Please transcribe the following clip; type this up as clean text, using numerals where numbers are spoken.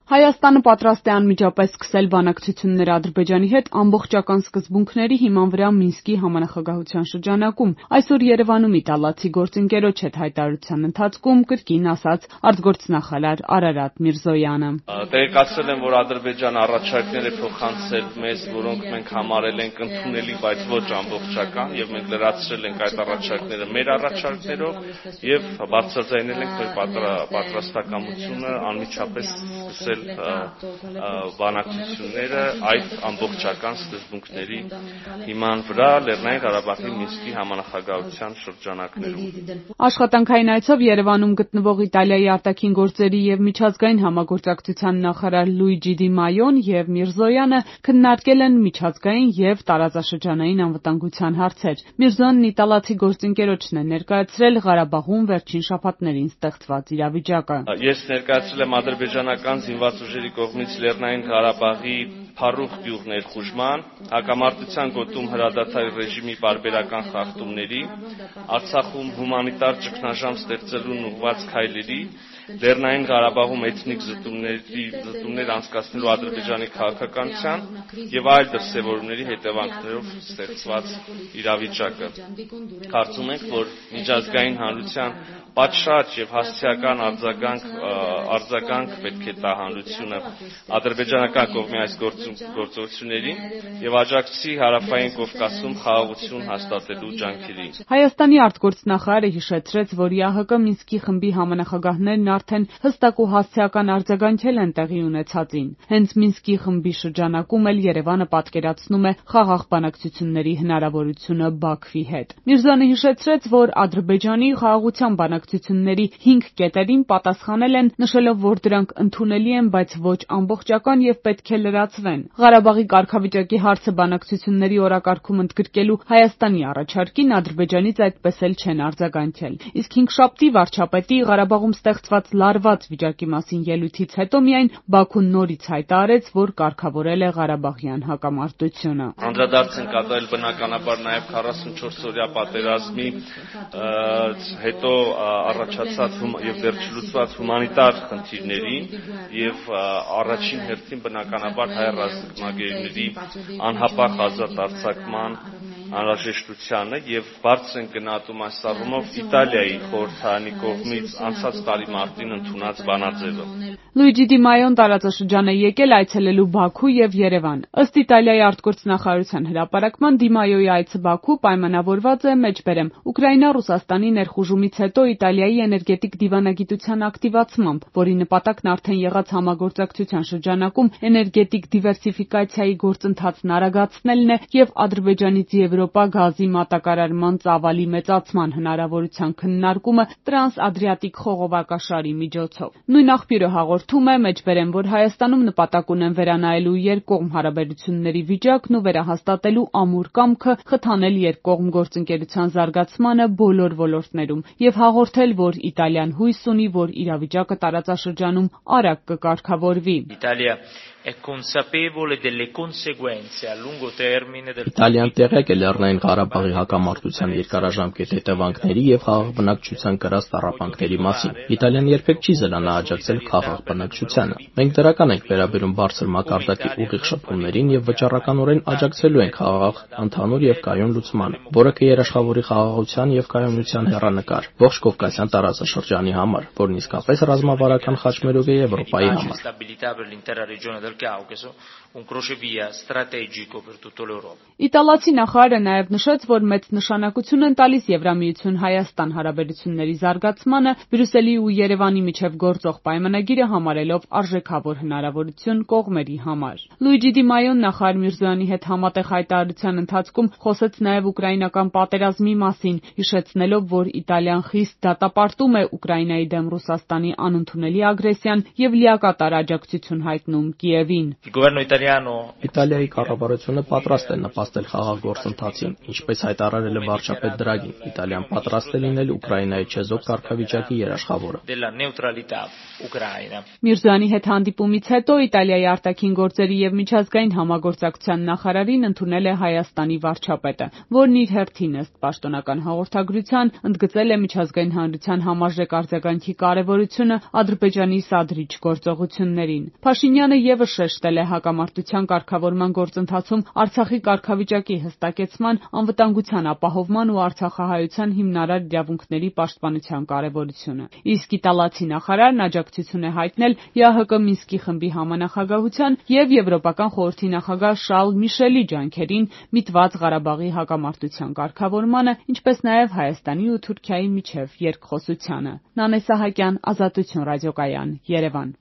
Հայաստանը պատրաստ է անմիջապես սկսել բանակցություններ Ադրբեջանի հետ ամբողջական սկզբունքների հիման վրա Մինսկի համանախագահության շրջանակում։ Այսօր Երևանում իտալացի գործընկերոջ հետ հայտարարության ընթացքում կրկին ասաց արտգործնախարար Արարատ Միրզոյանը։ Տեղեկացրել եմ, որ Ադրբեջանը առաջարկներ է փոխանցել մեզ, որոնք մենք համարել ենք ընդունելի, բայց ոչ ամբողջական, եւ մենք լրացրել ենք այդ առաջարկները մեր առաջարկներով եւ բարձրաձայնել ենք մեր պատրաստակամությունը անմիջապես սկսել բանակցությունները այդ ամբողջական սկզբունքների հիման վրա Լեռնային Ղարաբաղի Մինսկի համանախագահության շրջանակներում։ Աշխատանքային այցով Երևանում գտնվող Իտալիայի արտաքին գործերի եւ միջազգային համագործակցության նախարար Լուիջի Դի Մայոն եւ Միրզոյանը քննարկել են միջազգային եւ տարածաշրջանային անվտանգության հարցեր։ Միրզոյանն իտալացի գործընկերոջն է ներկայացրել Ղարաբաղում վերջին շաբաթներին ստեղծված իրավիճակը։ Ես ներկայացրել եմ ադրբեջանական զինված ուժերի կողմից Լեռնային Ղարաբաղի փառուխ գյուղ ներխուժման, հակամարտության գոտում հրադադար ռեժիմի պարբերական խախտումների, Արցախում հումանիտար ճգնաժամ ստեղծելուն ուղղված քայլերի, Լեռնային Ղարաբաղում էթնիկ զտումներ անցկացնելու Ադրբեջանի քաղաքականության եւ այլ դրսեւորումների հետևանքներով ստեղծված իրավիճակը։ Կարծում ենք, որ միջազգային հանրության պատշաճ եւ հասցեական արձագանք պետք է տա հանրությունը ադրբեջանական կողմի այս գործողություններին եւ աջակցի հարավային Կովկասում խաղաղություն հաստատելու ջանքերին։ Հայաստանի արտգործնախարարը հիշեցրեց, որ ՀՀԿ Մինսկի խմբի համանախագահներն արդեն հստակ ու հասցեական արձագանքել են տեղի ունեցածին։ Հենց Մինսկի խմբի շրջանակում էլ Երևանը պատկերացնում է խաղաղ բանակցությունների հնարավորությունը Բաքվի հետ։ Միրզոյանը հիշեցրեց, որ Ադրբեջանի խաղաղության բանակցությունների 5 կետերին պատասխանել են, նշելով, որ դրանք ընդունելի են, բայց ոչ ամբողջական եւ պետք է լրացվեն։ Ղարաբաղի կարգավիճակի հարցը բանակցությունների օրակարգում ընդգրկելու Հայաստանի առաջարկին Ադրբեջանից այդպես էլ չեն արձագանքել։ Իսկ հինգշաբթի վարչապետի Ղարաբաղում ստեղծված լարված վիճակի մասին ելույթից հետո միայն Բաքուն նորից հայտարարեց, որ կարգավորել է Ղարաբաղյան հակամարտությունը։ Անդրադարձ են կատարել բնականաբար նաեւ 44-օրյա պատերազմի հետո առաջացած եւ դեռ չլուծված հումանիտար խնդիրներին եւ առաջին հերթին բնականաբար հայ ռազմագերիների անհապաղ ազատ արձակման անհրաժեշտությանը եւ բարձր են գնահատում այս առումով Իտալիայի խորհրդարանի կողմից անցած տարի մարտին ընդունած բանաձևը։ Լուիջի Դի Մայոն տարածաշրջան է եկել այցելելու Բաքու եւ Երևան։ Ըստ Իտալիայի արտգործնախարարության հրապարակման Դի Մայոյի այցը Բաքու պայմանավորված է մեջբերեմ Ուկրաինա-Ռուսաստանի ներխուժումից հետո Իտալիայի էներգետիկ դիվանագիտության ակտիվացմամբ, որի նպատակն արդեն եղած համագործակցության շրջանակում էներգետիկ դիվերսիֆիկացիայի գործընթացն արագացնելն է եւ Ադրբեջանից Եվրոպա գազի մատակարարման ծավալի մեծացման հնարավորության քննարկումը տրանս-ադրիատիկ խողովակաշարի միջոցով։ Նույն աղբյուրը հաղորդում է մեջբերեմ, որ Հայաստանում նպատակ ունեն վերանայելու երկկողմ հարաբերությունների վիճակն ու վերահաստատելու ամուր կամքը խթանել երկկողմ գործընկերության զարգացմանը բոլոր ոլորտներում եւ հաղորդել, որ Իտալիան հույս ունի, որ իրավիճակը տարածաշրջանում արագ կկարգավորվի։ Իտալիան տեղյակ է Լեռնային Ղարաբաղի հակամարտության երկարաժամկետ հետևանքների եւ խաղաղ բնակչության կրած տառապանքների մասին։ Իտալիան երբեք չի զլանա աջակցել խաղաղ բնակչությանը։ Մենք դրական ենք վերաբերում բարձր մակարդակի ուղիղ շփումներին եւ վճռականորեն աջակցելու ենք խաղաղ, ընդհանուր եւ կայուն լուծմանը, որը կերաշխավորի խաղաղության եւ կայունության հեռանկար ողջ Կովկասյան տարածաշրջանի համար, որն իսկապես ռազմավարական խաչմերուկ է Եվրոպայի համար։ Իտալացի նախարարը նաև նշեց, որ մեծ նշանակություն են տալիս Եվրամիություն-Հայաստան հարաբերությունների զարգացմանը, Բրյուսելի ու Երևանի միջև գործող պայմանագիրը համարելով արժեքավոր հնարավորություն կողմերի համար։ Լուիջի Դի Մայոն նախարար Միրզոյանի հետ համատեղ հայտարարության ընթացքում խոսեց նաև ուկրաինական պատերազմի մասին, հիշեցնելով, որ Իտալիան խիստ դատապարտում է Ուկրաինայի դեմ Ռուսաստանի անընդունելի ագրեսիան եւ լիակատար աջակցություն հայտնում Կիևին։ Կիևին։ Իտալիայի կառավարությունը պատրաստ է նպաստել խաղաղ գործընթացին, ինչպես հայտարարել է վարչապետ Դրագին։ Իտալիան պատրաստ է լինել Ուկրաինայի չեզոք կարգավիճակի երաշխավորը։ Միրզոյանի հետ հանդիպումից հետո Իտալիայի արտաքին գործերի եւ միջազգային համագործակցության նախարարին ընդունել է Հայաստանի վարչապետը, որն իր հերթին ըստ պաշտոնական հաղորդագրության ընդգծել է միջազգային հանրության համարժեք արձագանքի կարեւորությունը Ադրբեջանի սադրիչ գործողություններին։ Փաշինյանը եւս շեշտել է հակամարտության կարգավորման գործընթացում Արցախի կարգավիճակի հստակեցման, անվտանգության ապահովման ու արցախահայության հիմնարար իրավունքների պաշտպանության կարեւորությունը։ Իսկ իտալացի նախարարն աջակցություն է հայտնել ԵԱՀԿ Մինսկի խմբի համանախագահության եւ Եվրոպական խորհրդի նախագահ Շարլ Միշելի ջանքերին միտված Ղարաբաղի հակամարտության կարգավորմանը, ինչպես նաեւ Հայաստանի ու Թուրքիայի միջև երկխոսությանը։ Նանե Սահակյան, Ազատություն ռադիոկայան, Երևան։